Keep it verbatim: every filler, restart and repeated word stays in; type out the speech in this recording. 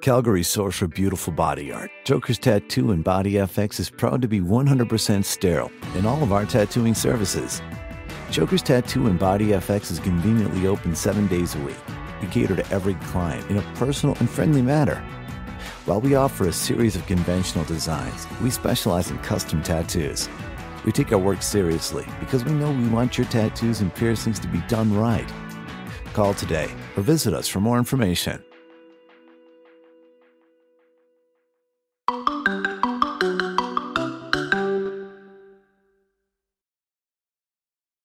Calgary's source for beautiful body art. Joker's Tattoo and Body F X is proud to be one hundred percent sterile in all of our tattooing services. Joker's Tattoo and Body F X is conveniently open seven days a week. We cater to every client in a personal and friendly manner. While we offer a series of conventional designs, we specialize in custom tattoos. We take our work seriously because we know we want your tattoos and piercings to be done right. Call today or visit us for more information.